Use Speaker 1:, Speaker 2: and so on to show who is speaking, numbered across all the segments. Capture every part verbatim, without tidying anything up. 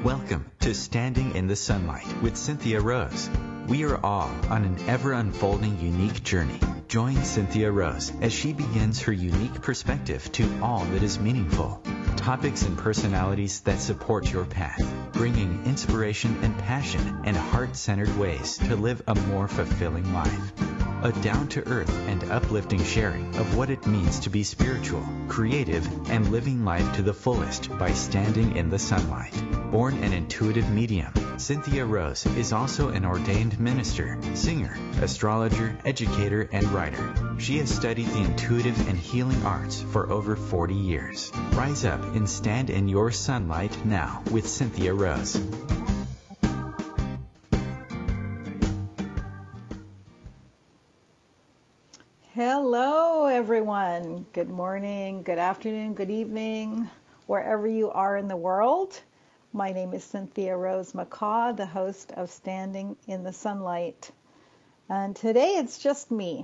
Speaker 1: Welcome to Standing in the Sunlight with Cynthia Rose. We are all on an ever-unfolding unique journey. Join Cynthia Rose as she begins her unique perspective to all that is meaningful. Topics and personalities that support your path, bringing inspiration and passion and heart-centered ways to live a more fulfilling life. A down-to-earth and uplifting sharing of what it means to be spiritual, creative, and living life to the fullest by standing in the sunlight. Born an intuitive medium, Cynthia Rose is also an ordained minister, singer, astrologer, educator, and writer. She has studied the intuitive and healing arts for over forty years. Rise up and stand in your sunlight now with Cynthia Rose.
Speaker 2: Hello, everyone. Good morning, good afternoon, good evening, wherever you are in the world. My name is Cynthia Rose McCaw, the host of Standing in the Sunlight. And today it's just me.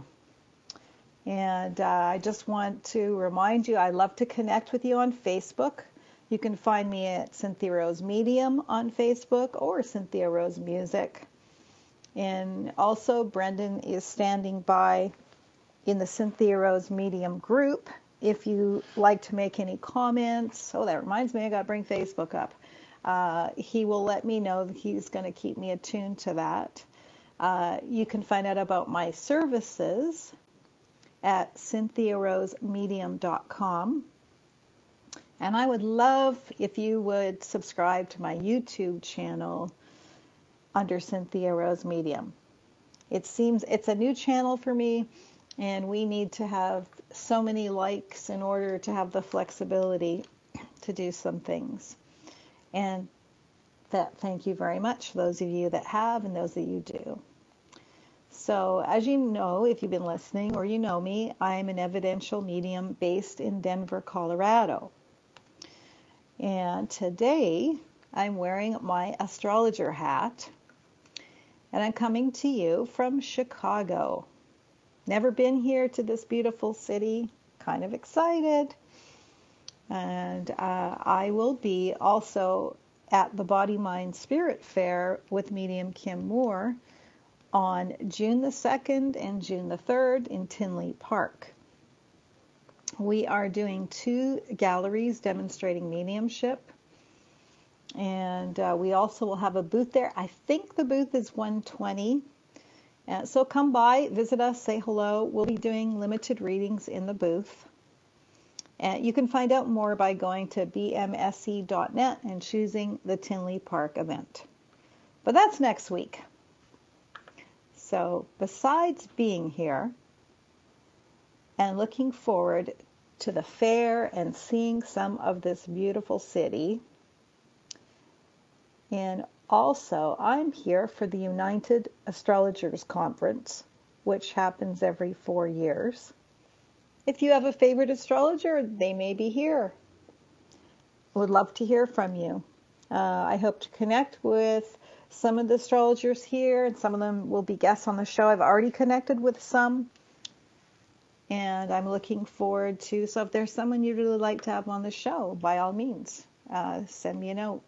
Speaker 2: And uh, I just want to remind you, I love to connect with you on Facebook. You can find me at Cynthia Rose Medium on Facebook or Cynthia Rose Music. And also, Brendan is standing by in the Cynthia Rose Medium group. If you like to make any comments, oh, that reminds me, I got to bring Facebook up. Uh, he will let me know that he's going to keep me attuned to that. Uh, you can find out about my services at cynthia rose medium dot com. And I would love if you would subscribe to my YouTube channel under Cynthia Rose Medium. It seems it's a new channel for me, and we need to have so many likes in order to have the flexibility to do some things. And that, thank you very much, those of you that have and those that you do. So as you know, if you've been listening or you know me, I'm an evidential medium based in Denver, Colorado. And today I'm wearing my astrologer hat, and I'm coming to you from Chicago. Never been here to this beautiful city, kind of excited. And uh, I will be also at the Body, Mind, Spirit Fair with Medium Kim Moore on June the second and June the third in Tinley Park. We are doing two galleries demonstrating mediumship. And uh, we also will have a booth there. I think the booth is one twenty. Uh, so come by, visit us, say hello. We'll be doing limited readings in the booth. And you can find out more by going to b m s e dot net and choosing the Tinley Park event. But that's next week. So besides being here and looking forward to the fair and seeing some of this beautiful city, and also I'm here for the United Astrologers Conference, which happens every four years. If you have a favorite astrologer, they may be here. Would love to hear from you. Uh, I hope to connect with some of the astrologers here, and some of them will be guests on the show. I've already connected with some, and I'm looking forward to, so if there's someone you'd really like to have on the show, by all means, uh, send me a note.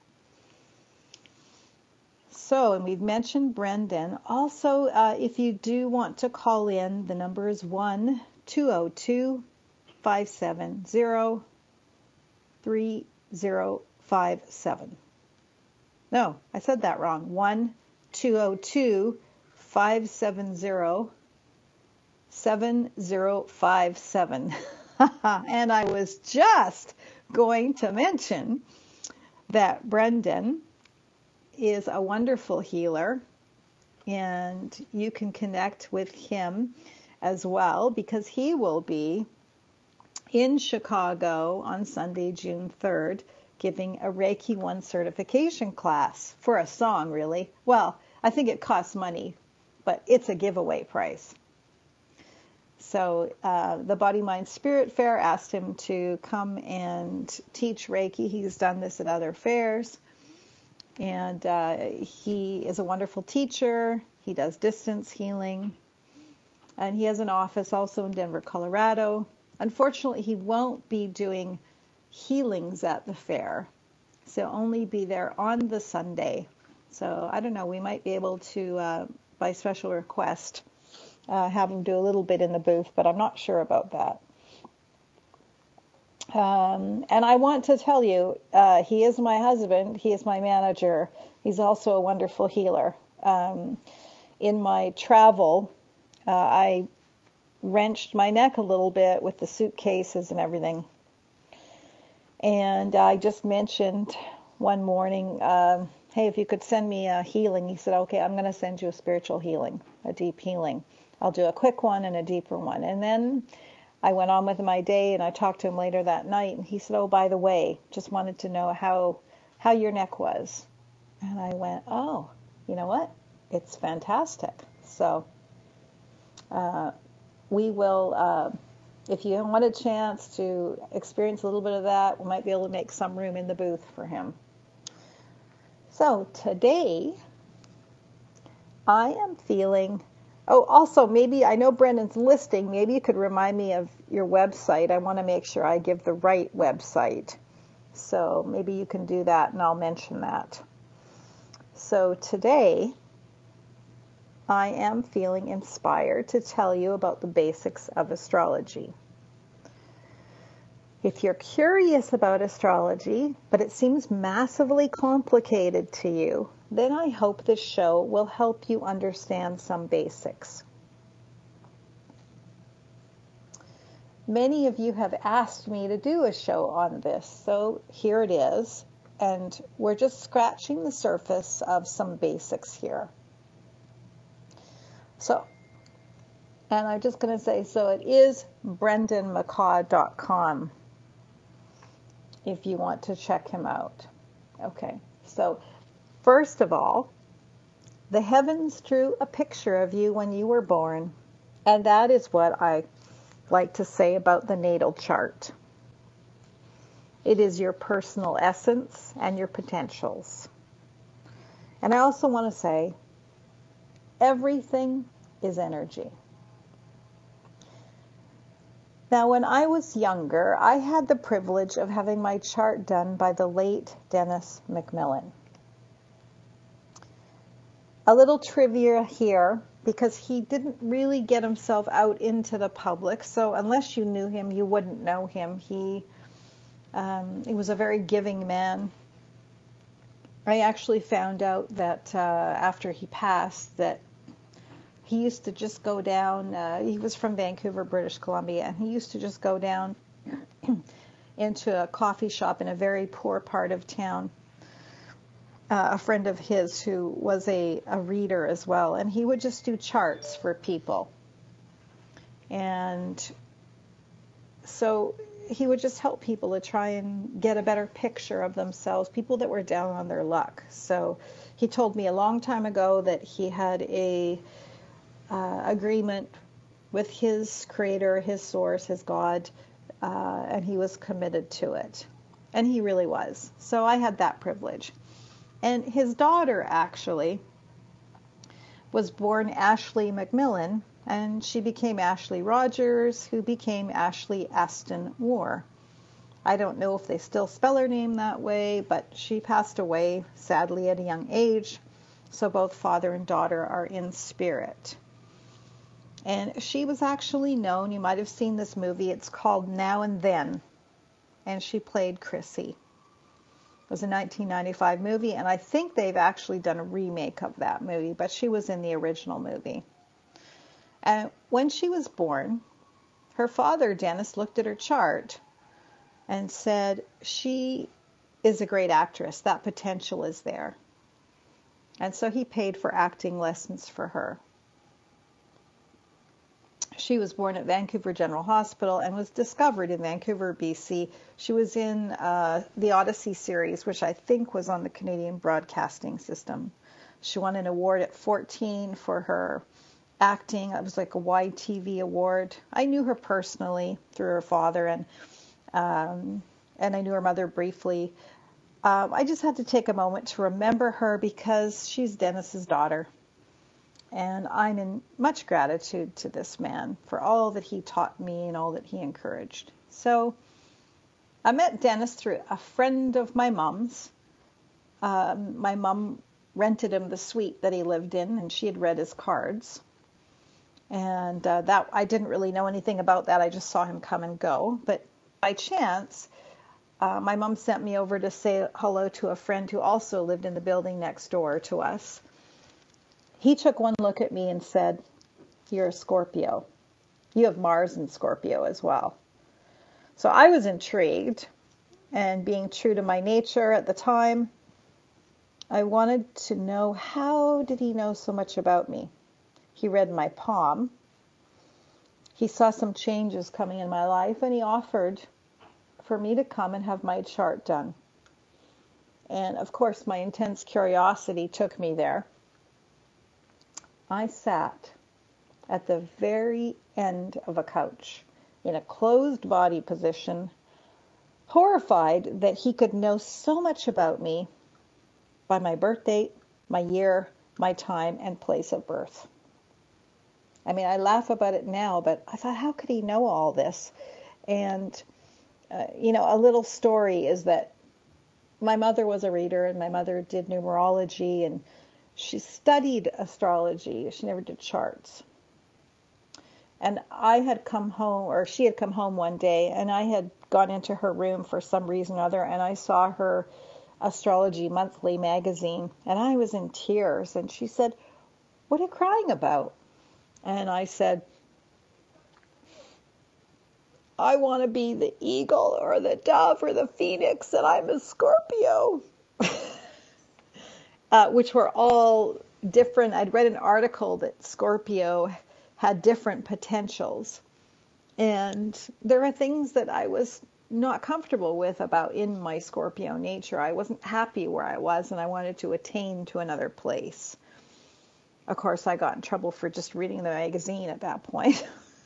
Speaker 2: So, and we've mentioned Brendan. Also, uh, if you do want to call in, the number is one two zero two, five seven zero, three zero five seven. No, I said that wrong. one two zero two, five seven zero, seven zero five seven. And I was just going to mention that Brendan is a wonderful healer, and you can connect with him as well, because he will be in Chicago on Sunday, June third, giving a Reiki one certification class for a song, really. Well, I think it costs money, but it's a giveaway price. So uh, the Body, Mind, Spirit Fair asked him to come and teach Reiki. He's done this at other fairs. And uh, he is a wonderful teacher. He does distance healing. And he has an office also in Denver, Colorado. Unfortunately, he won't be doing healings at the fair. So he'll only be there on the Sunday. So I don't know, we might be able to, uh, by special request, uh, have him do a little bit in the booth, but I'm not sure about that. Um, and I want to tell you, uh, he is my husband. He is my manager. He's also a wonderful healer. Um, in my travel, uh, I wrenched my neck a little bit with the suitcases and everything. And I just mentioned one morning, um, hey, if you could send me a healing. He said, okay, I'm going to send you a spiritual healing, a deep healing. I'll do a quick one and a deeper one. And then I went on with my day, and I talked to him later that night, and he said, oh, by the way, just wanted to know how how your neck was. And I went, oh, you know what? It's fantastic. So uh, we will, uh, if you want a chance to experience a little bit of that, we might be able to make some room in the booth for him. So today, I am feeling... Oh, also, maybe, I know Brendan's listing, maybe you could remind me of your website. I want to make sure I give the right website. So maybe you can do that, and I'll mention that. So today, I am feeling inspired to tell you about the basics of astrology. If you're curious about astrology, but it seems massively complicated to you, then I hope this show will help you understand some basics. Many of you have asked me to do a show on this, so here it is, and we're just scratching the surface of some basics here. So, and I'm just going to say, so it is brendan mccaw dot com if you want to check him out. Okay, so first of all, the heavens drew a picture of you when you were born, and that is what I like to say about the natal chart. It is your personal essence and your potentials. And I also want to say, everything is energy. Now, when I was younger, I had the privilege of having my chart done by the late Dennis McMillan. A little trivia here, because he didn't really get himself out into the public, so unless you knew him, you wouldn't know him. He, um, he was a very giving man. I actually found out that uh, after he passed, that he used to just go down, uh, he was from Vancouver, British Columbia, and he used to just go down into a coffee shop in a very poor part of town. Uh, a friend of his who was a, a reader as well, and he would just do charts for people. And so he would just help people to try and get a better picture of themselves, people that were down on their luck. So he told me a long time ago that he had a uh, agreement with his creator, his source, his God, uh, and he was committed to it. And he really was. So I had that privilege. And his daughter, actually, was born Ashley McMillan, and she became Ashley Rogers, who became Ashley Aston Moore. I don't know if they still spell her name that way, but she passed away, sadly, at a young age. So both father and daughter are in spirit. And she was actually known, you might have seen this movie, it's called Now and Then, and she played Chrissy. It was a nineteen ninety-five movie, and I think they've actually done a remake of that movie, but she was in the original movie. And when she was born, her father, Dennis, looked at her chart and said, she is a great actress. That potential is there. And so he paid for acting lessons for her. She was born at Vancouver General Hospital and was discovered in Vancouver, B C. She was in uh, the Odyssey series, which I think was on the Canadian Broadcasting System. She won an award at fourteen for her acting. It was like a Y T V award. I knew her personally through her father, and um, and I knew her mother briefly. Um, I just had to take a moment to remember her because she's Dennis's daughter. And I'm in much gratitude to this man for all that he taught me and all that he encouraged. So I met Dennis through a friend of my mom's, um, my mom rented him the suite that he lived in, and she had read his cards. And uh, that I didn't really know anything about that. I just saw him come and go. But by chance, uh, my mom sent me over to say hello to a friend who also lived in the building next door to us. He took one look at me and said, "You're a Scorpio. You have Mars in Scorpio as well." So I was intrigued, and being true to my nature at the time, I wanted to know, how did he know so much about me? He read my palm. He saw some changes coming in my life, and he offered for me to come and have my chart done. And of course, my intense curiosity took me there. I sat at the very end of a couch in a closed body position, horrified that he could know so much about me by my birth date, my year, my time, and place of birth. I mean, I laugh about it now, but I thought, how could he know all this? And, uh, you know, a little story is that my mother was a reader, and my mother did numerology, and she studied astrology. She never did charts. And I had come home, or she had come home one day, and I had gone into her room for some reason or other, and I saw her Astrology Monthly magazine, and I was in tears. And she said, "What are you crying about?" And I said, "I want to be the eagle or the dove or the phoenix, and I'm a Scorpio." uh, which were all different. I'd read an article that Scorpio had different potentials. And there are things that I was not comfortable with about in my Scorpio nature. I wasn't happy where I was, and I wanted to attain to another place. Of course, I got in trouble for just reading the magazine at that point.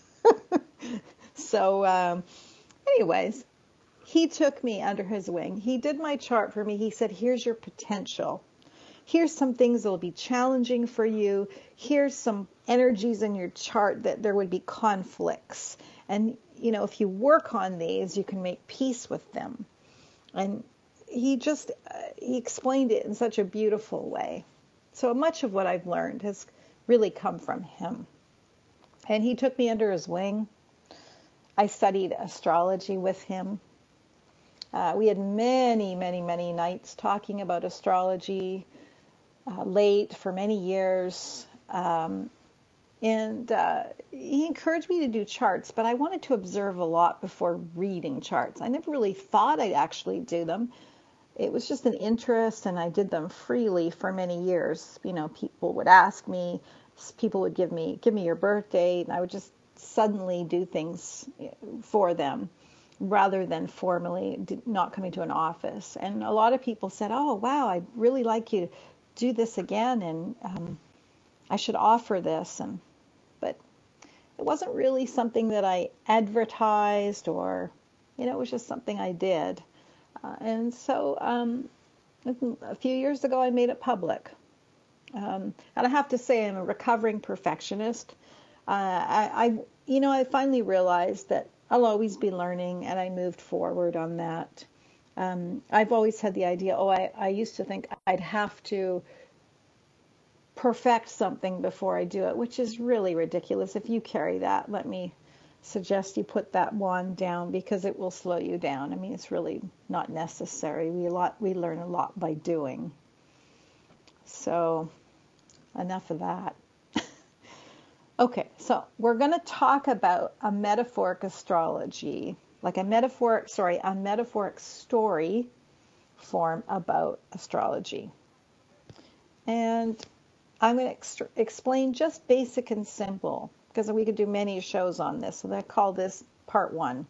Speaker 2: So, um, anyways, he took me under his wing. He did my chart for me. He said, "Here's your potential. Here's some things that will be challenging for you. Here's some energies in your chart that there would be conflicts. And, you know, if you work on these, you can make peace with them." And he just, uh, he explained it in such a beautiful way. So much of what I've learned has really come from him. And he took me under his wing. I studied astrology with him. Uh, we had many, many, many nights talking about astrology, uh, late for many years. Um, and uh, he encouraged me to do charts, but I wanted to observe a lot before reading charts. I never really thought I'd actually do them. It was just an interest, and I did them freely for many years. You know, people would ask me, people would give me, give me your birth date, and I would just suddenly do things for them rather than formally not coming to an office. And a lot of people said, "Oh, wow, I'd really like you to do this again, and um, I should offer this." And but it wasn't really something that I advertised, or, you know, it was just something I did. Uh, and so um, a few years ago, I made it public. Um, and I have to say, I'm a recovering perfectionist. Uh, I, I, you know, I finally realized that I'll always be learning, and I moved forward on that. Um, I've always had the idea, oh, I, I used to think I'd have to perfect something before I do it, which is really ridiculous. If you carry that, let me suggest you put that wand down, because it will slow you down. I mean, it's really not necessary. We a lot we learn a lot by doing. So enough of that. Okay, so we're going to talk about a metaphoric astrology, like a metaphoric, sorry, a metaphoric story form about astrology. And I'm going to ex- explain just basic and simple, because we could do many shows on this. So I call this part one.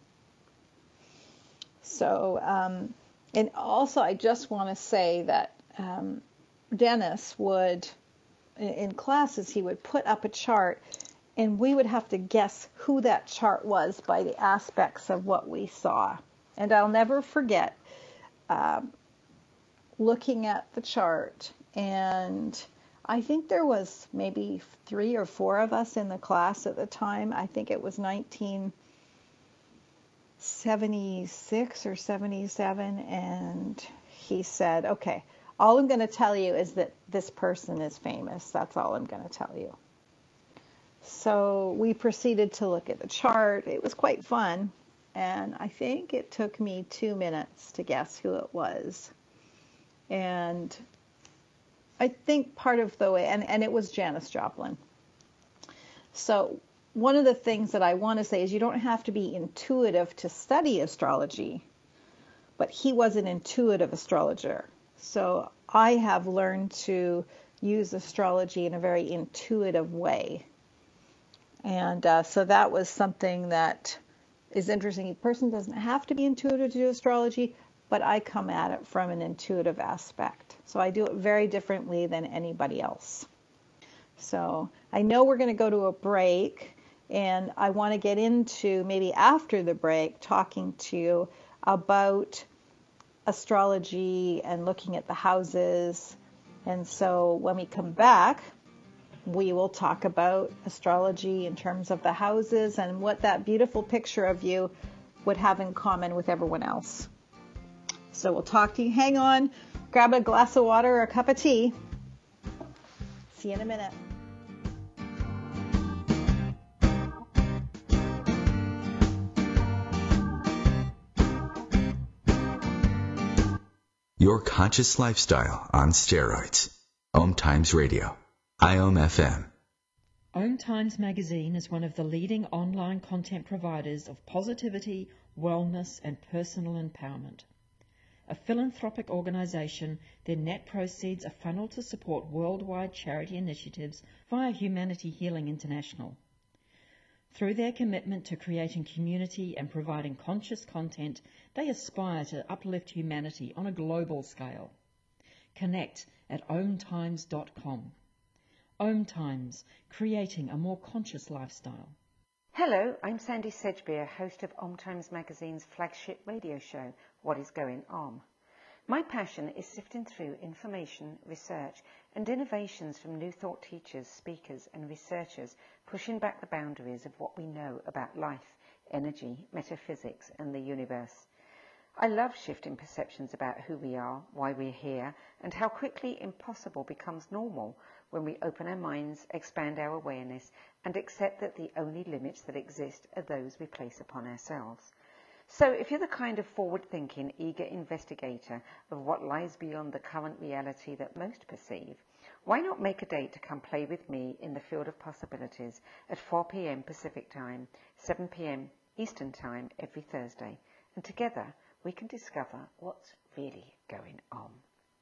Speaker 2: So, um, and also I just want to say that um, Dennis would, in classes, he would put up a chart, and we would have to guess who that chart was by the aspects of what we saw. And I'll never forget uh, looking at the chart, and I think there was maybe three or four of us in the class at the time. I think it was nineteen seventy-six or seventy-seven, and he said, "Okay, All I'm going to tell you is that this person is famous. That's all I'm going to tell you. So we proceeded to look at the chart. It was quite fun. And I think it took me two minutes to guess who it was. And I think part of the way, and, and it was Janis Joplin. So one of the things that I want to say is you don't have to be intuitive to study astrology, but he was an intuitive astrologer. So I have learned to use astrology in a very intuitive way. And uh, so that was something that is interesting. A person doesn't have to be intuitive to do astrology, but I come at it from an intuitive aspect. So I do it very differently than anybody else. So I know we're going to go to a break, and I want to get into maybe after the break talking to you about astrology and looking at the houses. And so when we come back, we will talk about astrology in terms of the houses and what that beautiful picture of you would have in common with everyone else. So we'll talk to you. Hang on, grab a glass of water or a cup of tea. See you in a minute.
Speaker 1: Your conscious lifestyle on steroids. Om Times Radio. I O M F M.
Speaker 3: Om Times Magazine is one of the leading online content providers of positivity, wellness, and personal empowerment. A philanthropic organisation, their net proceeds are funneled to support worldwide charity initiatives via Humanity Healing International. Through their commitment to creating community and providing conscious content, they aspire to uplift humanity on a global scale. Connect at om times dot com. Om Times, creating a more conscious lifestyle.
Speaker 4: Hello, I'm Sandy Sedgbeer, host of Om Times Magazine's flagship radio show, What is Going On? My passion is sifting through information, research, and innovations from New Thought teachers, speakers, and researchers, pushing back the boundaries of what we know about life, energy, metaphysics, and the universe. I love shifting perceptions about who we are, why we're here, and how quickly impossible becomes normal when we open our minds, expand our awareness, and accept that the only limits that exist are those we place upon ourselves. So if you're the kind of forward-thinking, eager investigator of what lies beyond the current reality that most perceive, why not make a date to come play with me in the field of possibilities at four p.m. Pacific Time, seven p.m. Eastern Time every Thursday, and together we can discover what's really going on.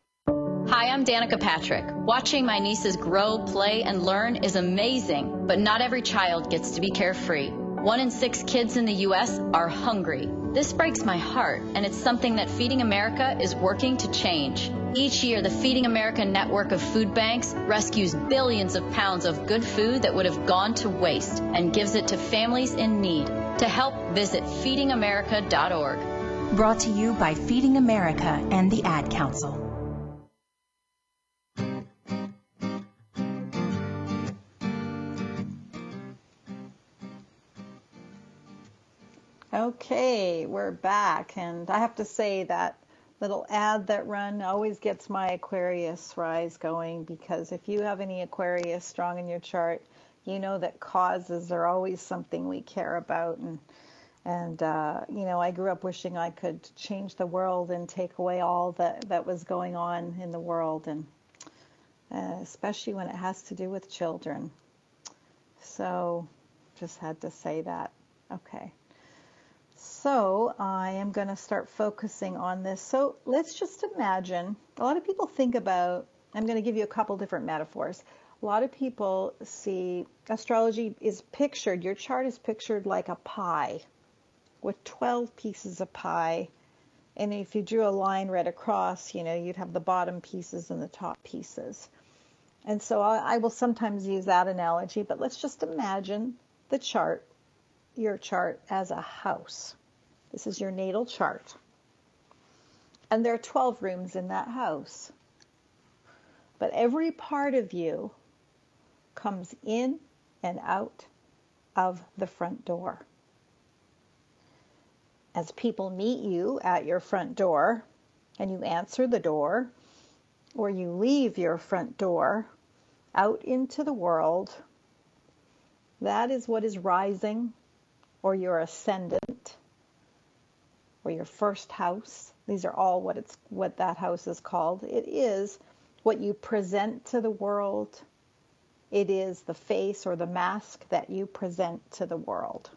Speaker 5: Hi, I'm Danica Patrick. Watching my nieces grow, play, and learn is amazing, but not every child gets to be carefree. One in six kids in the U S are hungry. This breaks my heart, and it's something that Feeding America is working to change. Each year, the Feeding America network of food banks rescues billions of pounds of good food that would have gone to waste and gives it to families in need. To help, visit feeding america dot org.
Speaker 6: Brought to you by Feeding America and the Ad Council.
Speaker 2: Okay, we're back, and I have to say that little ad that run always gets my Aquarius rise going, because if you have any Aquarius strong in your chart, you know that causes are always something we care about. And and uh, you know, I grew up wishing I could change the world and take away all that that was going on in the world, and uh, especially when it has to do with children. So just had to say that. Okay. So I am going to start focusing on this. So let's just imagine, a lot of people think about, I'm going to give you a couple different metaphors. A lot of people see astrology is pictured, your chart is pictured like a pie with twelve pieces of pie. And if you drew a line right across, you know, you'd have the bottom pieces and the top pieces. And so I, I will sometimes use that analogy, but let's just imagine the chart, your chart, as a house. This is your natal chart. And there are twelve rooms in that house. But every part of you comes in and out of the front door. As people meet you at your front door and you answer the door, or you leave your front door out into the world, that is what is rising, or your ascendant, or your first house. These are all what it's what that house is called. It is what you present to the world. It is the face or the mask that you present to the world.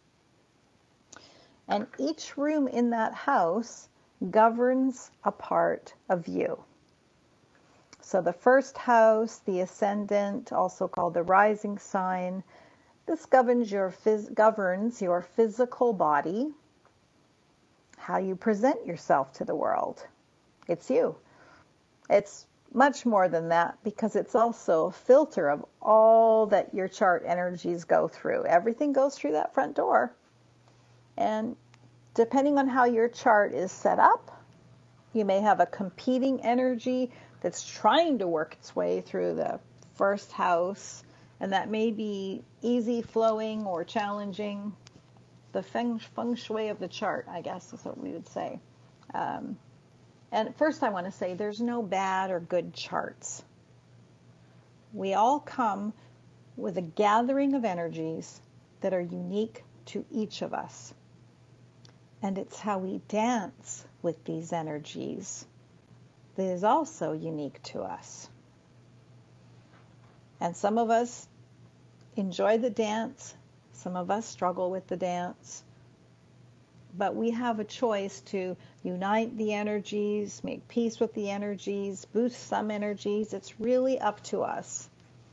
Speaker 2: And each room in that house governs a part of you. So the first house, the ascendant, also called the rising sign, this governs your, phys- governs your physical body, how you present yourself to the world. It's you. It's much more than that, because it's also a filter of all that your chart energies go through. Everything goes through that front door. And depending on how your chart is set up, you may have a competing energy that's trying to work its way through the first house, and that may be easy flowing or challenging. The feng, feng shui of the chart, I guess is what we would say. Um, and first I want to say there's no bad or good charts. We all come with a gathering of energies that are unique to each of us. And it's how we dance with these energies that is also unique to us. And some of us enjoy the dance, some of us struggle with the dance, but we have a choice to unite the energies, make peace with the energies, boost some energies. It's really up to us.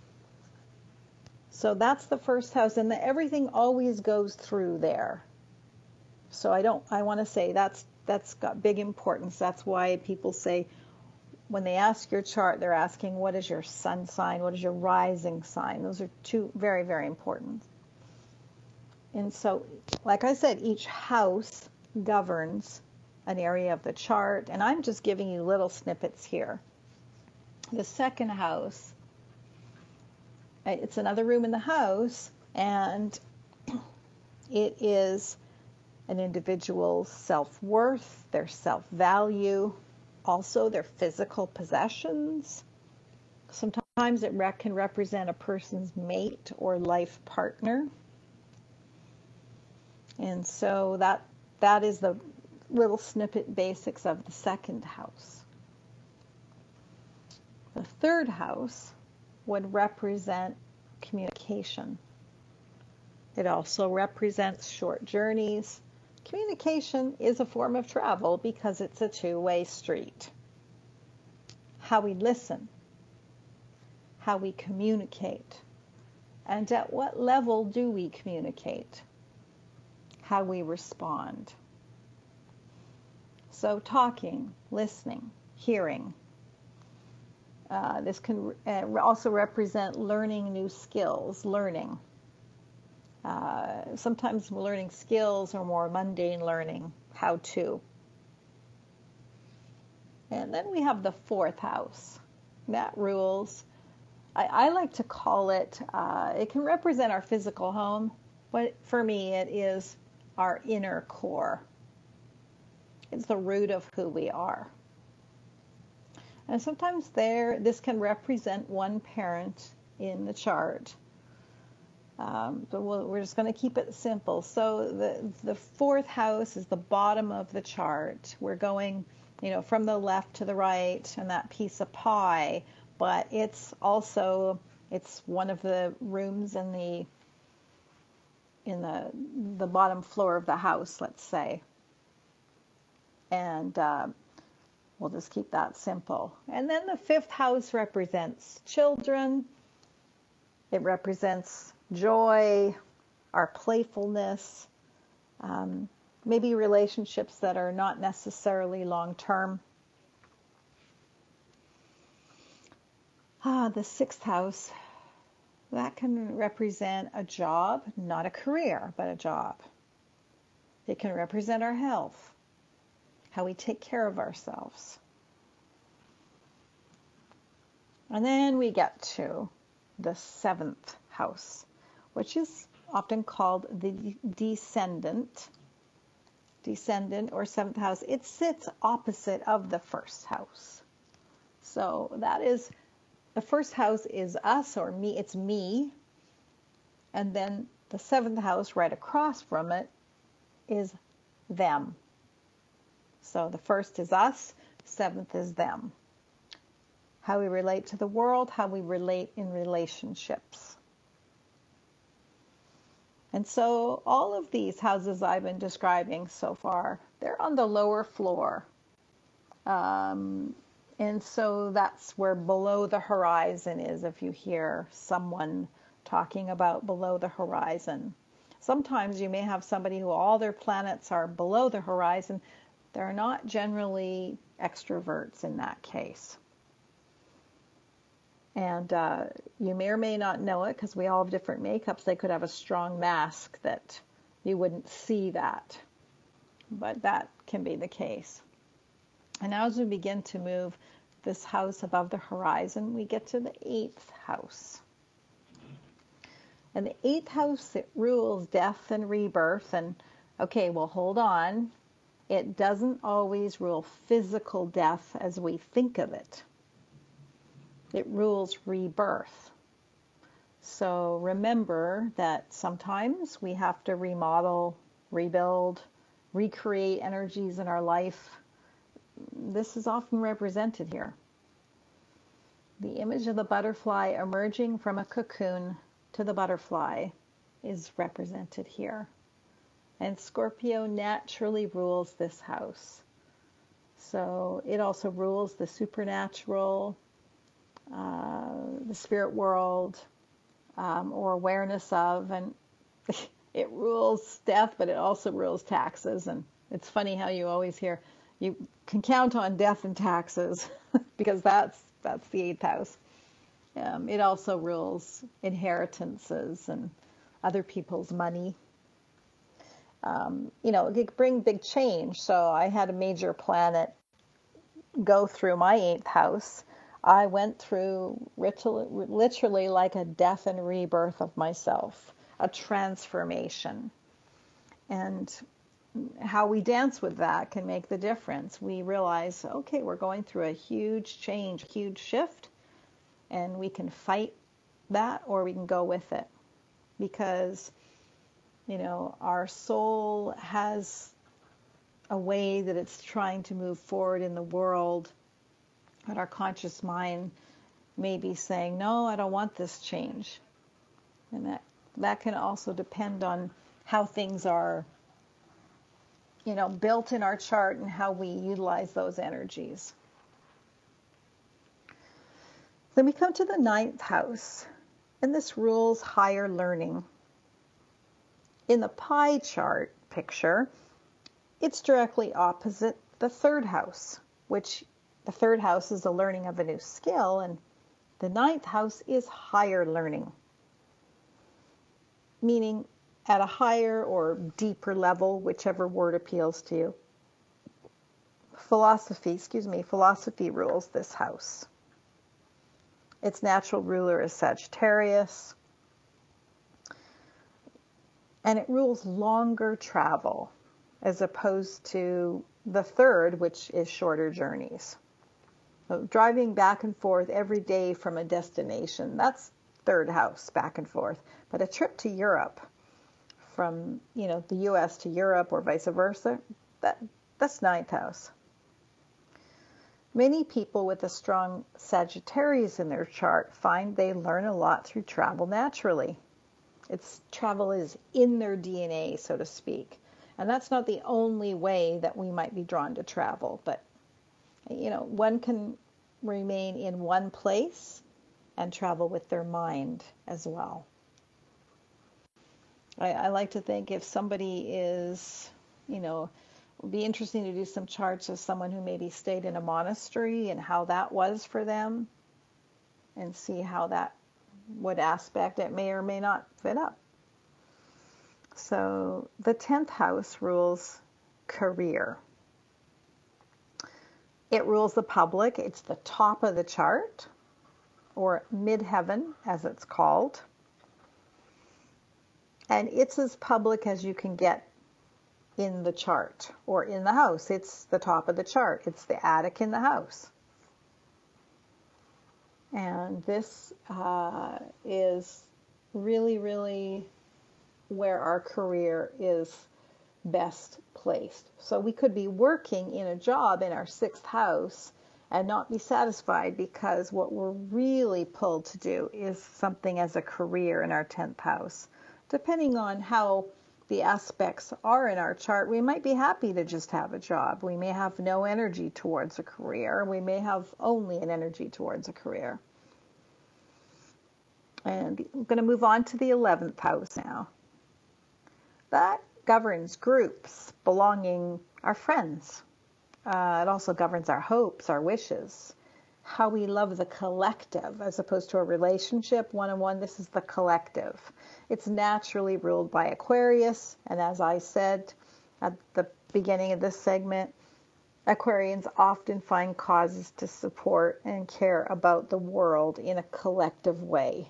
Speaker 2: So that's the first house, and the, everything always goes through there. So I don't, I want to say that's, that's got big importance. That's why people say, when they ask your chart, they're asking, what is your sun sign? What is your rising sign? Those are two very, very important. And so, like I said, each house governs an area of the chart, and I'm just giving you little snippets here. The second house, it's another room in the house, and it is an individual's self-worth, their self-value, also their physical possessions. Sometimes it rec- can represent a person's mate or life partner. And so that that is the little snippet basics of the second house. The third house would represent communication. It also represents short journeys. Communication is a form of travel because it's a two-way street. How we listen, how we communicate, and at what level do we communicate? How we respond. So talking, listening, hearing. Uh, this can uh, also represent learning new skills, learning. Uh, sometimes learning skills are more mundane learning, how to. And then we have the fourth house. That rules. I, I like to call it, uh, it can represent our physical home, but for me it is our inner core. It's the root of who we are. And sometimes there, this can represent one parent in the chart. Um, but we'll, we're just going to keep it simple. So the the fourth house is the bottom of the chart. We're going, you know, from the left to the right and that piece of pie. But it's also, it's one of the rooms in the in the the bottom floor of the house, let's say. And uh, we'll just keep that simple. And then the fifth house represents children. It represents joy, our playfulness, um, maybe relationships that are not necessarily long-term. Ah, the sixth house, that can represent a job, not a career, but a job. It can represent our health, how we take care of ourselves. And then we get to the seventh house, which is often called the descendant, descendant or seventh house. It sits opposite of the first house. So that is, the first house is us, or me, it's me. And then the seventh house right across from it is them. So the first is us, seventh is them. How we relate to the world, how we relate in relationships. And so all of these houses I've been describing so far, they're on the lower floor. Um, and so that's where below the horizon is, if you hear someone talking about below the horizon. Sometimes you may have somebody who all their planets are below the horizon. They're not generally extroverts in that case. And uh, you may or may not know it because we all have different makeups. They could have a strong mask that you wouldn't see that. But that can be the case. And now as we begin to move this house above the horizon, we get to the eighth house. And the eighth house, it rules death and rebirth. And okay, well, hold on. It doesn't always rule physical death as we think of it. It rules rebirth. So remember that sometimes we have to remodel, rebuild, recreate energies in our life. This is often represented here. The image of the butterfly emerging from a cocoon to the butterfly is represented here. And Scorpio naturally rules this house. So it also rules the supernatural, uh, the spirit world, um, or awareness of, and it rules death, but it also rules taxes. And it's funny how you always hear, you can count on death and taxes because that's that's the eighth house. Um, it also rules inheritances and other people's money. Um, you know, it could bring big change. So I had a major planet go through my eighth house. I went through literally like a death and rebirth of myself, a transformation. And how we dance with that can make the difference. We realize, okay, we're going through a huge change, a huge shift, and we can fight that or we can go with it. Because, you know, our soul has a way that it's trying to move forward in the world, but our conscious mind may be saying, no, I don't want this change. And that, that can also depend on how things are, you know, built in our chart and how we utilize those energies. Then we come to the ninth house, and this rules higher learning. In the pie chart picture, it's directly opposite the third house, which the third house is the learning of a new skill, and the ninth house is higher learning, meaning at a higher or deeper level, whichever word appeals to you. Philosophy, excuse me, philosophy rules this house. Its natural ruler is Sagittarius, and it rules longer travel as opposed to the third, which is shorter journeys. So driving back and forth every day from a destination, that's third house, back and forth. But a trip to Europe, from, you know, the U S to Europe or vice versa, that that's ninth house. Many people with a strong Sagittarius in their chart find they learn a lot through travel naturally. It's travel is in their D N A, so to speak. And that's not the only way that we might be drawn to travel, but you know, one can remain in one place and travel with their mind as well. I, I like to think if somebody is, you know, it would be interesting to do some charts of someone who maybe stayed in a monastery and how that was for them and see how that, what aspect it may or may not fit up. So the tenth house rules career. It rules the public. It's the top of the chart, or midheaven as it's called. And it's as public as you can get in the chart or in the house. It's the top of the chart. It's the attic in the house. And this uh, is really, really where our career is best placed. So we could be working in a job in our sixth house and not be satisfied because what we're really pulled to do is something as a career in our tenth house. Depending on how the aspects are in our chart, we might be happy to just have a job. We may have no energy towards a career. We may have only an energy towards a career. And I'm going to move on to the eleventh house now. That governs groups, belonging, our friends. Uh, it also governs our hopes, our wishes, how we love the collective as opposed to a relationship, one-on-one. This is the collective. It's naturally ruled by Aquarius. And as I said at the beginning of this segment, Aquarians often find causes to support and care about the world in a collective way.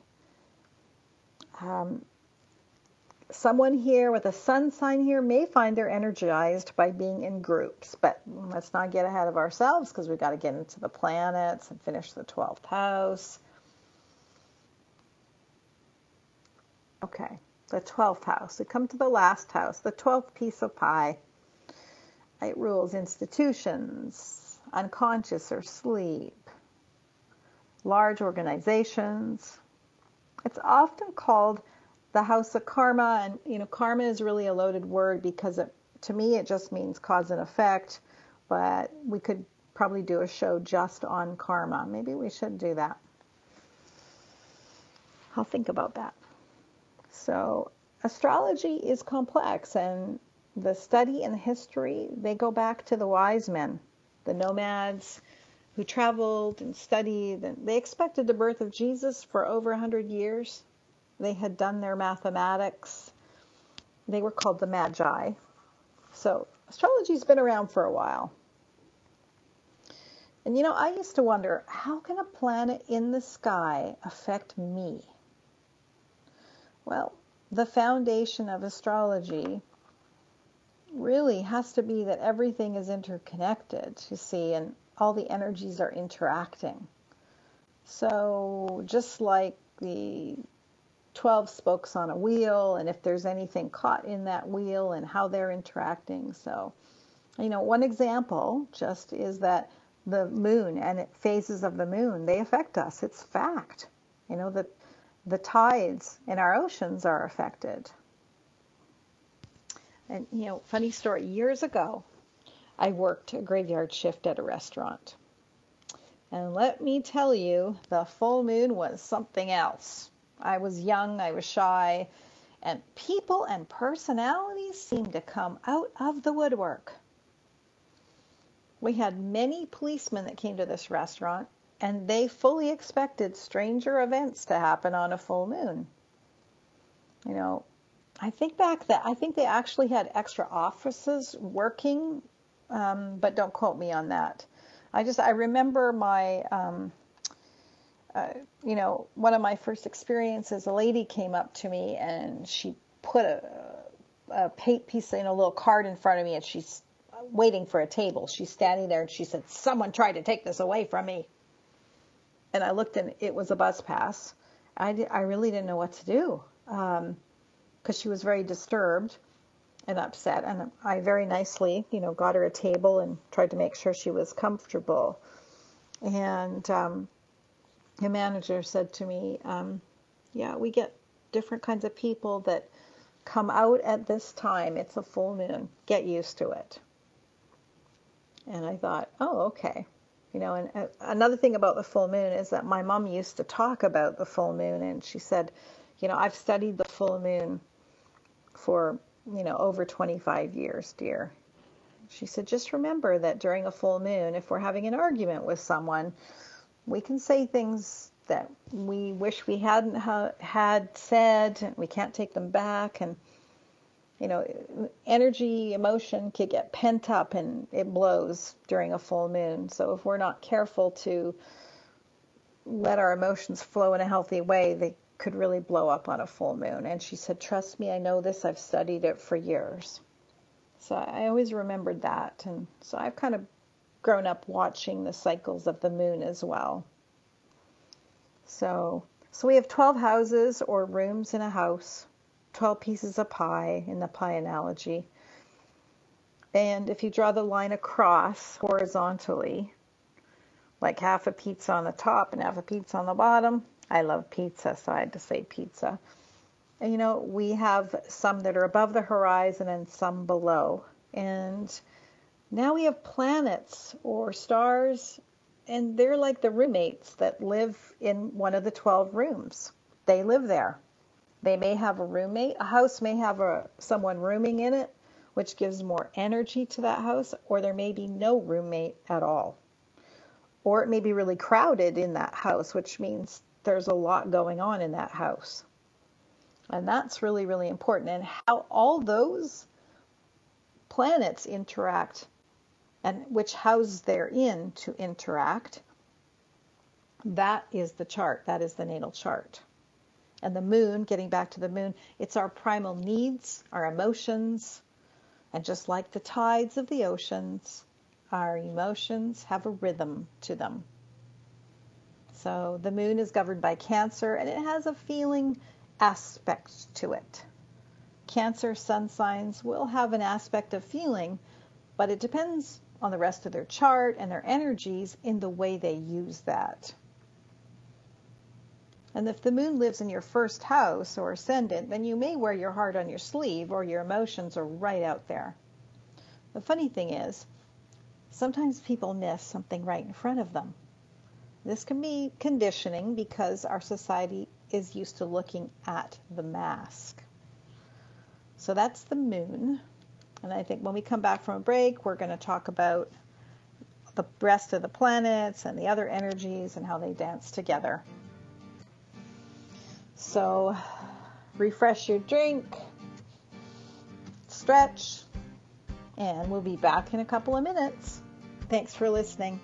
Speaker 2: Um, Someone here with a sun sign here may find they're energized by being in groups, but let's not get ahead of ourselves because we've got to get into the planets and finish the twelfth house. Okay, the twelfth house. We come to the last house, the twelfth piece of pie. It rules institutions, unconscious or sleep, large organizations. It's often called the house of karma, and you know, karma is really a loaded word because it, to me it just means cause and effect, but we could probably do a show just on karma. Maybe we should do that. I'll think about that. So astrology is complex, and the study and history, they go back to the wise men, the nomads who traveled and studied, and they expected the birth of Jesus for over one hundred years. They had done their mathematics. They were called the Magi. So astrology's been around for a while. And you know, I used to wonder, how can a planet in the sky affect me? Well, the foundation of astrology really has to be that everything is interconnected, you see, and all the energies are interacting. So just like the twelve spokes on a wheel, and if there's anything caught in that wheel and how they're interacting. So, you know, one example just is that the moon and phases of the moon, they affect us. It's fact. You know, that the tides in our oceans are affected. And, you know, funny story, years ago, I worked a graveyard shift at a restaurant. And let me tell you, the full moon was something else. I was young, I was shy, and people and personalities seemed to come out of the woodwork. We had many policemen that came to this restaurant, and they fully expected stranger events to happen on a full moon. You know, I think back that I think they actually had extra offices working, um, but don't quote me on that. I just, I remember my, um, uh, you know, one of my first experiences, a lady came up to me and she put a, a piece, you know, a little card in front of me, and she's waiting for a table. She's standing there and she said, "Someone tried to take this away from me." And I looked and it was a bus pass. I, did, I really didn't know what to do because um, she was very disturbed and upset. And I very nicely, you know, got her a table and tried to make sure she was comfortable. And um, the manager said to me, um, yeah, we get different kinds of people that come out at this time. It's a full moon. Get used to it. And I thought, oh, okay. You know, and uh, another thing about the full moon is that my mom used to talk about the full moon, and she said, you know, I've studied the full moon for, you know, over twenty-five years, dear. She said, just remember that during a full moon, if we're having an argument with someone, we can say things that we wish we hadn't ha- had said, and we can't take them back. And, you know, energy, emotion could get pent up and it blows during a full moon. So if we're not careful to let our emotions flow in a healthy way, they could really blow up on a full moon. And she said, trust me, I know this. I've studied it for years. So I always remembered that. And so I've kind of grown up watching the cycles of the moon as well. So, so we have twelve houses or rooms in a house, twelve pieces of pie in the pie analogy. And if you draw the line across horizontally, like half a pizza on the top and half a pizza on the bottom, I love pizza, so I had to say pizza. And you know, we have some that are above the horizon and some below. And now we have planets or stars, and they're like the roommates that live in one of the twelve rooms. They live there. They may have a roommate. A house may have a someone rooming in it, which gives more energy to that house, or there may be no roommate at all. Or it may be really crowded in that house, which means there's a lot going on in that house. And that's really, really important. And how all those planets interact and which house they're in to interact, that is the chart. That is the natal chart. And the moon, getting back to the moon, it's our primal needs, our emotions, and just like the tides of the oceans, our emotions have a rhythm to them. So the moon is governed by Cancer, and it has a feeling aspect to it. Cancer sun signs will have an aspect of feeling, but it depends on the rest of their chart and their energies in the way they use that. And if the moon lives in your first house or ascendant, then you may wear your heart on your sleeve or your emotions are right out there. The funny thing is, sometimes people miss something right in front of them. This can be conditioning because our society is used to looking at the mask. So that's the moon. And I think when we come back from a break, we're going to talk about the rest of the planets and the other energies and how they dance together. So refresh your drink, stretch, and we'll be back in a couple of minutes. Thanks for listening.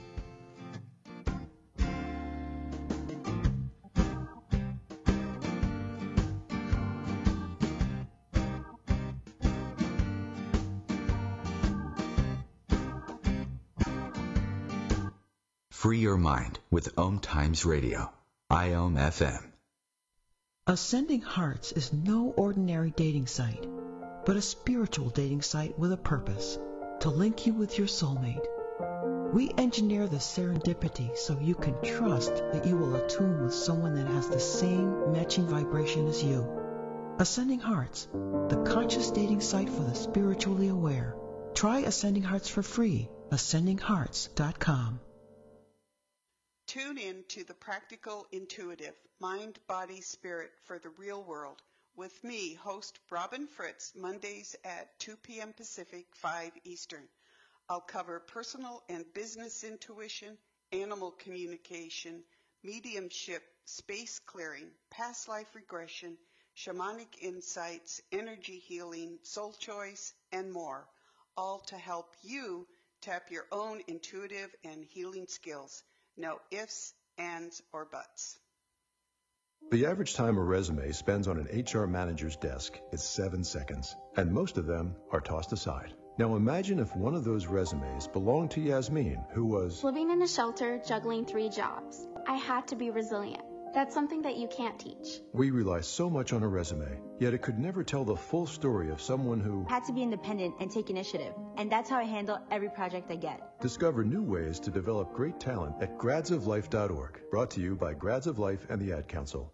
Speaker 1: Free your mind with Om Times Radio, I O M F M.
Speaker 7: Ascending Hearts is no ordinary dating site, but a spiritual dating site with a purpose, to link you with your soulmate. We engineer the serendipity so you can trust that you will attune with someone that has the same matching vibration as you. Ascending Hearts, the conscious dating site for the spiritually aware. Try Ascending Hearts for free, ascending hearts dot com.
Speaker 8: Tune in to The Practical Intuitive, Mind, Body, Spirit for the Real World with me, host Robin Fritz, Mondays at two p.m. Pacific, five Eastern. I'll cover personal and business intuition, animal communication, mediumship, space clearing, past life regression, shamanic insights, energy healing, soul choice, and more, all to help you tap your own intuitive and healing skills. No ifs, ands, or buts.
Speaker 9: The average time a resume spends on an H R manager's desk is seven seconds, and most of them are tossed aside. Now imagine if one of those resumes belonged to Yasmin, who was
Speaker 10: living in a shelter, juggling three jobs. I had to be resilient. That's something that you can't teach.
Speaker 9: We rely so much on a resume, yet it could never tell the full story of someone who
Speaker 11: had to be independent and take initiative. And that's how I handle every project I get.
Speaker 9: Discover new ways to develop great talent at grads of life dot org. Brought to you by Grads of Life and the Ad Council.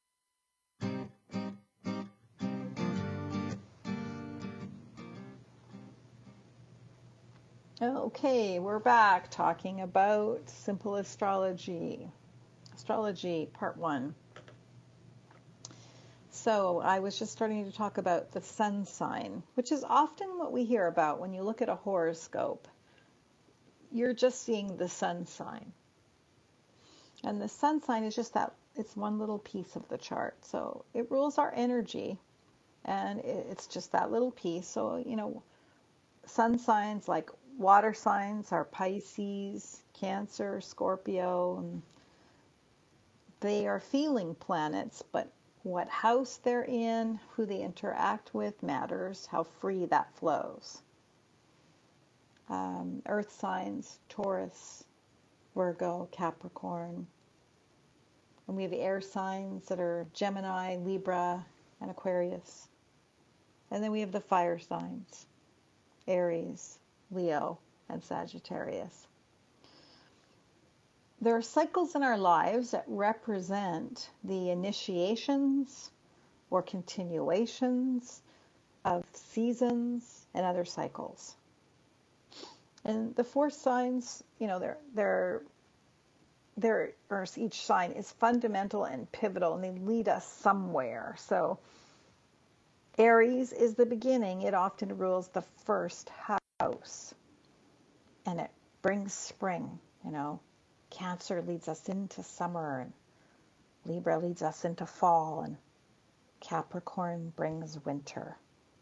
Speaker 2: Okay, we're back talking about simple astrology. Astrology, part one. So I was just starting to talk about the sun sign, which is often what we hear about when you look at a horoscope. You're just seeing the sun sign. And the sun sign is just that, it's one little piece of the chart. So it rules our energy, and it's just that little piece. So, you know, sun signs like water signs are Pisces, Cancer, Scorpio, and they are feeling planets, but what house they're in, who they interact with matters, how free that flows. Um, earth signs, Taurus, Virgo, Capricorn, And we have air signs that are Gemini, Libra, and Aquarius. And then we have the fire signs, Aries, Leo, and Sagittarius. There are cycles in our lives that represent the initiations or continuations of seasons and other cycles. And the four signs, you know, they're they're they're or each sign is fundamental and pivotal, and they lead us somewhere. So Aries is the beginning. It often rules the first house, and it brings spring. You know, Cancer leads us into summer, and Libra leads us into fall, and Capricorn brings winter.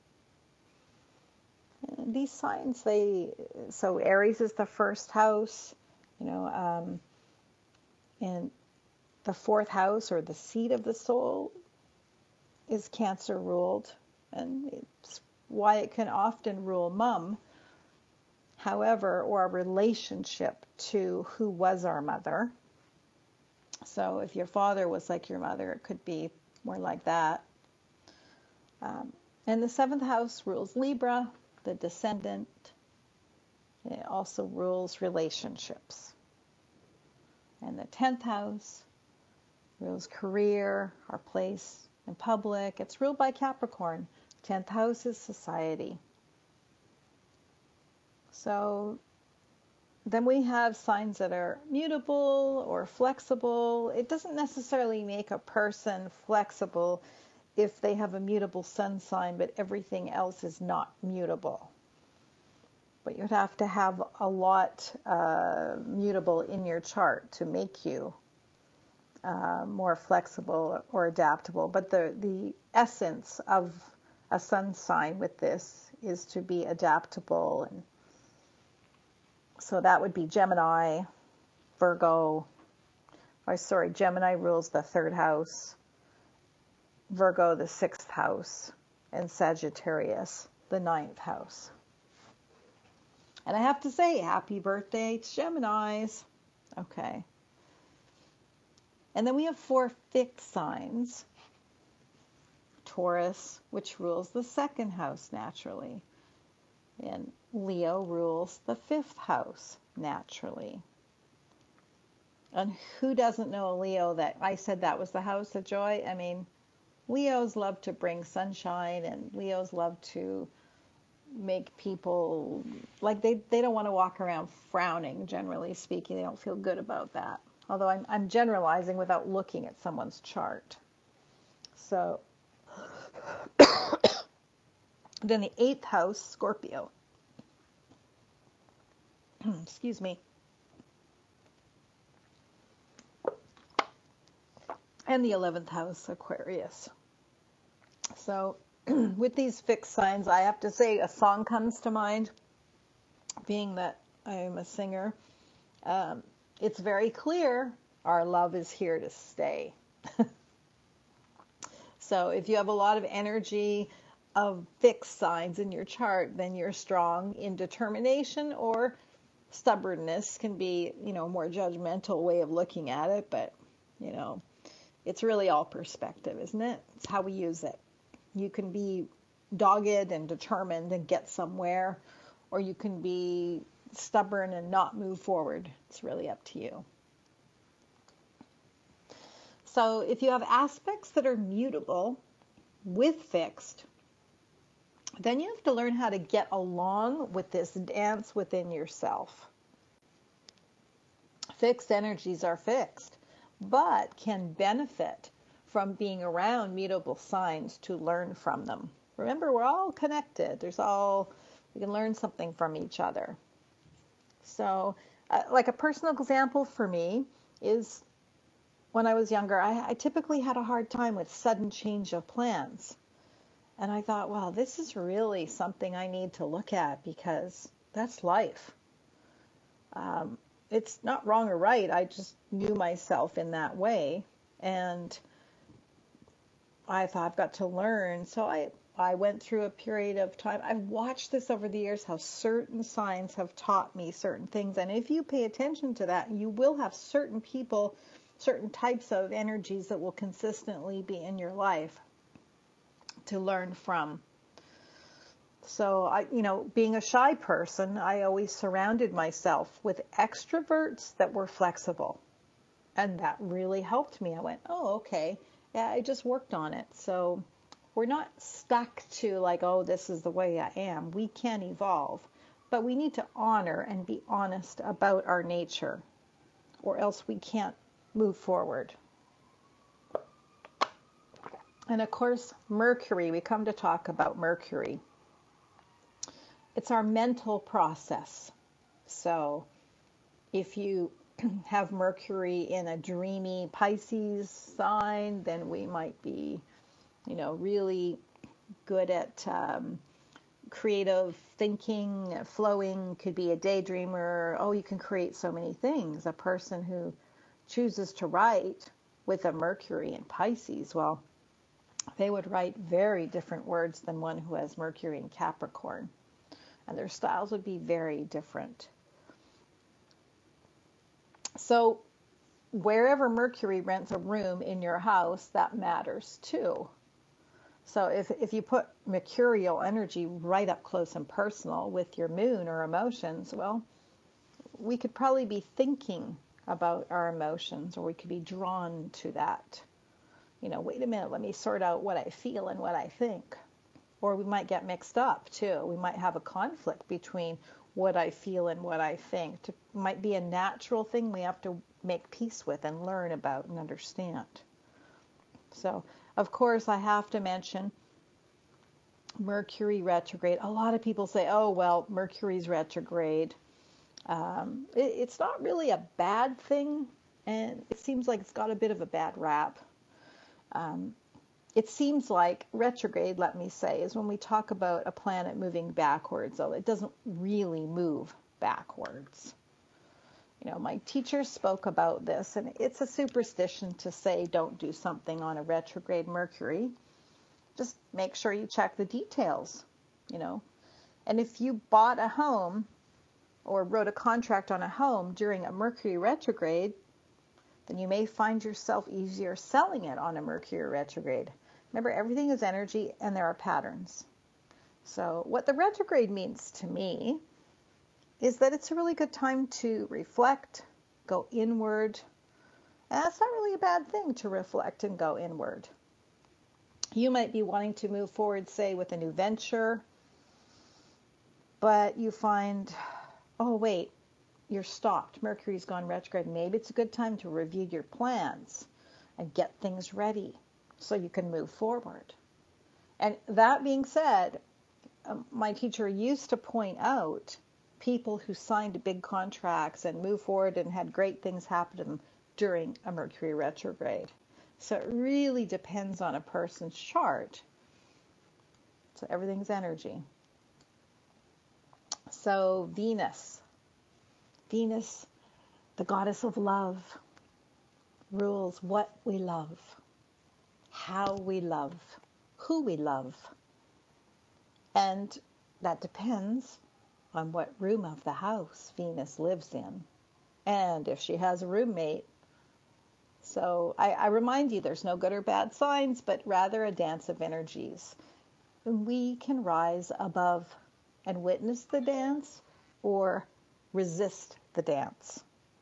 Speaker 2: And these signs, they so Aries is the first house, you know, um, and the fourth house, or the seat of the soul, is Cancer ruled, and it's why it can often rule mom, however, or a relationship to who was our mother. So if your father was like your mother, it could be more like that. Um, and the seventh house rules Libra, the descendant. It also rules relationships. And the tenth house rules career, our place in public. It's ruled by Capricorn. tenth house is society. So then we have signs that are mutable or flexible. It doesn't necessarily make a person flexible if they have a mutable sun sign, but everything else is not mutable. But you'd have to have a lot uh, mutable in your chart to make you uh, more flexible or adaptable. But the, the essence of a sun sign with this is to be adaptable. And so that would be Gemini, Virgo, or sorry, Gemini rules the third house, Virgo the sixth house, and Sagittarius the ninth house. And I have to say, happy birthday to Geminis. Okay. And then we have four fixed signs. Taurus, which rules the second house naturally. And Leo rules the fifth house naturally. And who doesn't know a Leo that I said that was the house of joy? I mean, Leos love to bring sunshine, and Leos love to make people, like they, they don't want to walk around frowning, generally speaking. They don't feel good about that. Although I'm, I'm generalizing without looking at someone's chart. So then the eighth house, Scorpio. Excuse me. And the eleventh house, Aquarius. So with these fixed signs, I have to say a song comes to mind, being that I am a singer. Um, it's very clear our love is here to stay. So if you have a lot of energy of fixed signs in your chart, then you're strong in determination, or stubbornness can be, you know, a more judgmental way of looking at it. But, you know, it's really all perspective, isn't it? It's how we use it. You can be dogged and determined and get somewhere, or you can be stubborn and not move forward. It's really up to you. So if you have aspects that are mutable with fixed, then you have to learn how to get along with this dance within yourself. Fixed energies are fixed, but can benefit from being around mutable signs to learn from them. Remember, we're all connected. There's all, we can learn something from each other. So, uh, like a personal example for me is when I was younger, I, I typically had a hard time with sudden change of plans. And I thought, wow, this is really something I need to look at, because that's life. Um, it's not wrong or right. I just knew myself in that way. And I thought, I've got to learn. So I, I went through a period of time. I've watched this over the years, how certain signs have taught me certain things. And if you pay attention to that, you will have certain people certain types of energies that will consistently be in your life to learn from. So, I, you know, being a shy person, I always surrounded myself with extroverts that were flexible. And that really helped me. I went, oh, okay. Yeah, I just worked on it. So we're not stuck to like, oh, this is the way I am. We can evolve. But we need to honor and be honest about our nature, or else we can't move forward. And of course, Mercury, we come to talk about Mercury. It's our mental process. So if you have Mercury in a dreamy Pisces sign, then we might be, you know, really good at um, creative thinking, flowing, could be a daydreamer. Oh, you can create so many things. A person who chooses to write with a Mercury in Pisces, well, they would write very different words than one who has Mercury in Capricorn. And their styles would be very different. So wherever Mercury rents a room in your house, that matters too. So if, if you put mercurial energy right up close and personal with your moon or emotions, well, we could probably be thinking about our emotions, or we could be drawn to that. You know, wait a minute, let me sort out what I feel and what I think. Or we might get mixed up too. We might have a conflict between what I feel and what I think. It might be a natural thing we have to make peace with and learn about and understand. So, of course, I have to mention Mercury retrograde. A lot of people say, oh, well, Mercury's retrograde. Um, it, it's not really a bad thing, and it seems like it's got a bit of a bad rap. Um, it seems like retrograde, let me say, is when we talk about a planet moving backwards, though it doesn't really move backwards. You know, my teacher spoke about this, and it's a superstition to say don't do something on a retrograde Mercury. Just make sure you check the details, you know. And if you bought a home or wrote a contract on a home during a Mercury retrograde, then you may find yourself easier selling it on a Mercury retrograde. Remember, everything is energy and there are patterns. So what the retrograde means to me is that it's a really good time to reflect, go inward. And that's not really a bad thing to reflect and go inward. You might be wanting to move forward, say, with a new venture, but you find, oh, wait, you're stopped. Mercury's gone retrograde. Maybe it's a good time to review your plans and get things ready so you can move forward. And that being said, um, my teacher used to point out people who signed big contracts and moved forward and had great things happen to them during a Mercury retrograde. So it really depends on a person's chart. So everything's energy. So Venus. Venus, the goddess of love, rules what we love, how we love, who we love. And that depends on what room of the house Venus lives in, and if she has a roommate. So I, I remind you, there's no good or bad signs, but rather a dance of energies. We can rise above and witness the dance, or resist the dance.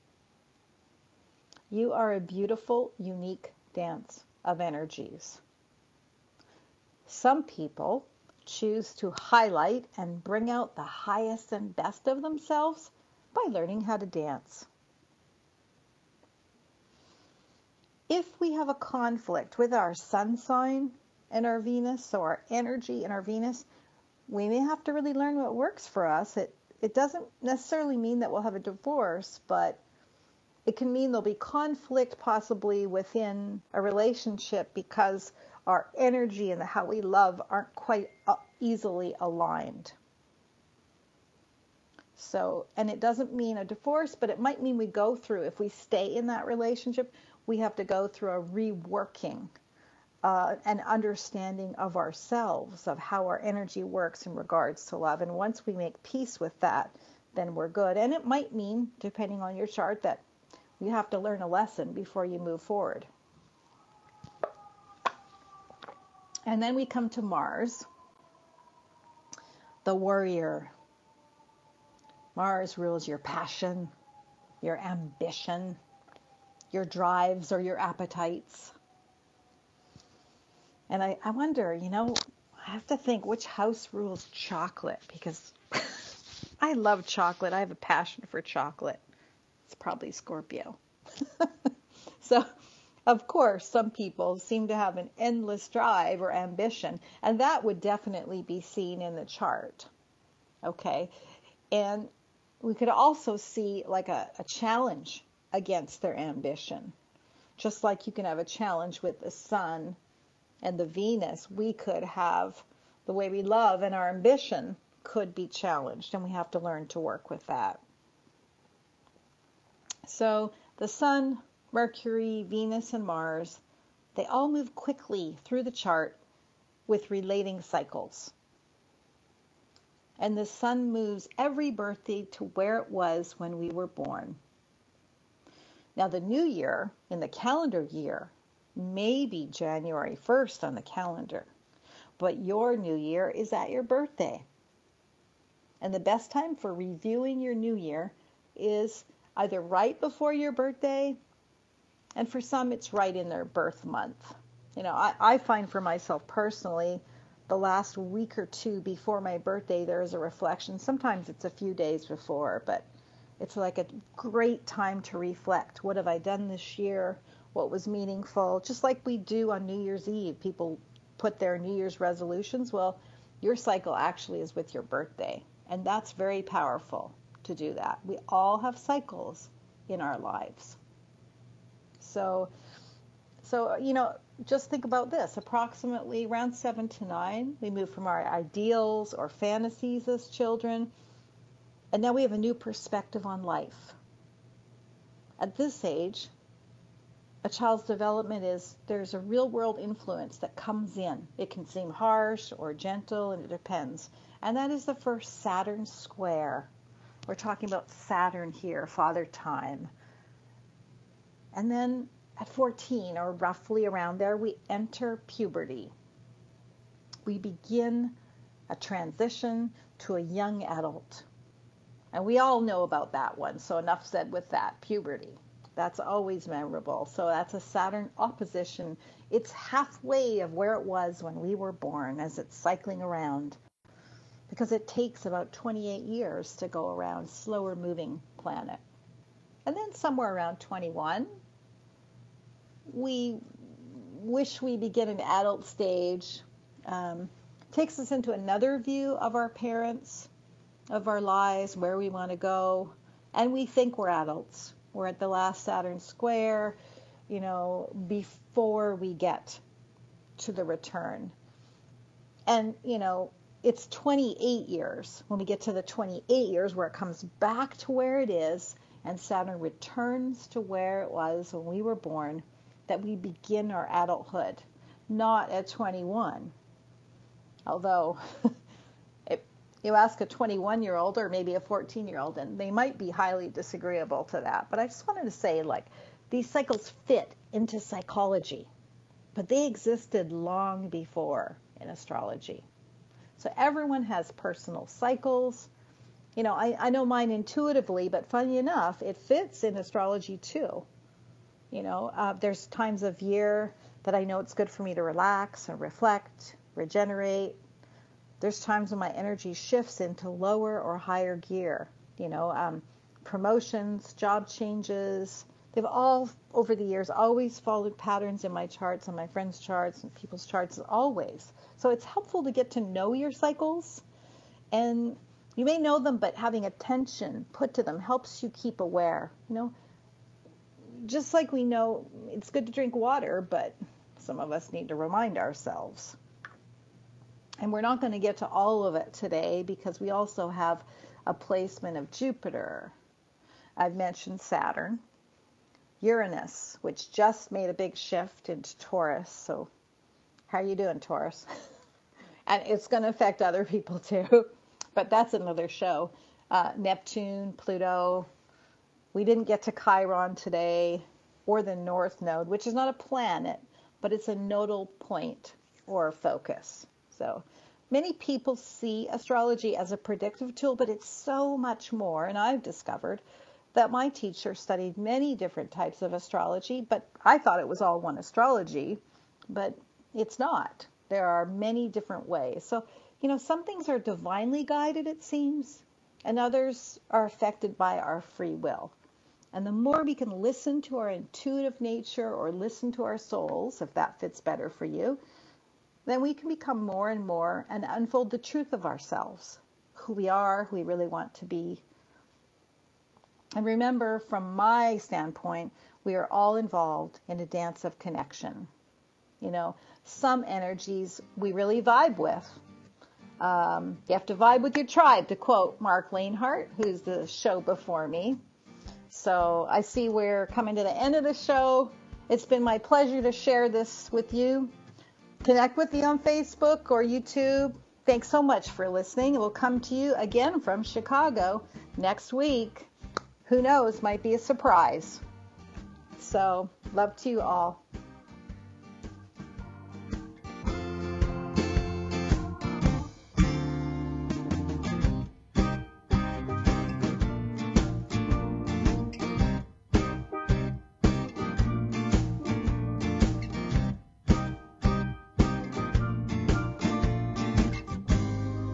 Speaker 2: You are a beautiful, unique dance of energies. Some people choose to highlight and bring out the highest and best of themselves by learning how to dance. If we have a conflict with our sun sign and our Venus, so our energy and our Venus, we may have to really learn what works for us. It It doesn't necessarily mean that we'll have a divorce, but it can mean there'll be conflict possibly within a relationship because our energy and how we love aren't quite easily aligned. So, and it doesn't mean a divorce, but it might mean we go through, if we stay in that relationship, we have to go through a reworking, uh, an understanding of ourselves, of how our energy works in regards to love. And once we make peace with that, then we're good. And it might mean, depending on your chart, that You have to learn a lesson before you move forward. And then we come to Mars, the warrior. Mars rules your passion, your ambition, your drives or your appetites. And I, I wonder, you know, I have to think which house rules chocolate, because I love chocolate. I have a passion for chocolate. It's probably Scorpio. So, of course, some people seem to have an endless drive or ambition, and that would definitely be seen in the chart. Okay? And we could also see like a, a challenge against their ambition. Just like you can have a challenge with the sun and the Venus, we could have the way we love, and our ambition could be challenged, and we have to learn to work with that. So the sun, Mercury, Venus, and Mars, they all move quickly through the chart with relating cycles. And the sun moves every birthday to where it was when we were born. Now the new year, in the calendar year, may be January first on the calendar, but your new year is at your birthday. And the best time for reviewing your new year is either right before your birthday, and for some it's right in their birth month. You know, I, I find for myself personally, the last week or two before my birthday, there is a reflection. Sometimes it's a few days before, but it's like a great time to reflect. What have I done this year? What was meaningful? Just like we do on New Year's Eve. People put their New Year's resolutions. Well, your cycle actually is with your birthday. And that's very powerful to do that. We all have cycles in our lives. So, so you know, just think about this. Approximately around seven to nine, we move from our ideals or fantasies as children, and now we have a new perspective on life. At this age, a child's development is, there's a real world influence that comes in. It can seem harsh or gentle, and it depends. And that is the first Saturn square. We're talking about Saturn here, Father Time. And then at fourteen, or roughly around there, we enter puberty. We begin a transition to a young adult. And we all know about that one, so enough said with that, puberty. That's always memorable. So that's a Saturn opposition. It's halfway of where it was when we were born as it's cycling around, because it takes about twenty-eight years to go around, slower moving planet. And then somewhere around twenty-one, we wish we begin an adult stage. Um, takes us into another view of our parents, of our lives, where we want to go, and we think we're adults. We're at the last Saturn square, you know, before we get to the return. And, you know, it's twenty-eight years, when we get to the twenty-eight years, where it comes back to where it is, and Saturn returns to where it was when we were born, that we begin our adulthood, not at twenty-one. Although, if you ask a twenty-one-year-old or maybe a fourteen-year-old, and they might be highly disagreeable to that. But I just wanted to say, like, these cycles fit into psychology, but they existed long before in astrology. So everyone has personal cycles. You know, I, I know mine intuitively, but funny enough, it fits in astrology too. You know, uh, there's times of year that I know it's good for me to relax and reflect, regenerate. There's times when my energy shifts into lower or higher gear. You know, um, promotions, job changes. They've all, over the years, always followed patterns in my charts, and my friends' charts, and people's charts, always. So it's helpful to get to know your cycles. And you may know them, but having attention put to them helps you keep aware. You know, just like we know it's good to drink water, but some of us need to remind ourselves. And we're not going to get to all of it today, because we also have a placement of Jupiter. I've mentioned Saturn. Uranus, which just made a big shift into Taurus. So how are you doing, Taurus? And it's going to affect other people too, but that's another show. Uh, Neptune, Pluto, We didn't get to Chiron today, or the North Node, which is not a planet, but it's a nodal point or focus. So many people see astrology as a predictive tool, but it's so much more. And I've discovered that my teacher studied many different types of astrology, but I thought it was all one astrology, but it's not. There are many different ways. So, you know, some things are divinely guided, it seems, and others are affected by our free will. And the more we can listen to our intuitive nature or listen to our souls, if that fits better for you, then we can become more and more and unfold the truth of ourselves, who we are, who we really want to be. And remember, from my standpoint, we are all involved in a dance of connection. You know, some energies we really vibe with. Um, you have to vibe with your tribe, to quote Mark Lanehart, who's the show before me. So I see we're coming to the end of the show. It's been my pleasure to share this with you. Connect with me on Facebook or YouTube. Thanks so much for listening. We'll come to you again from Chicago next week. Who knows, might be a surprise. So, love to you all.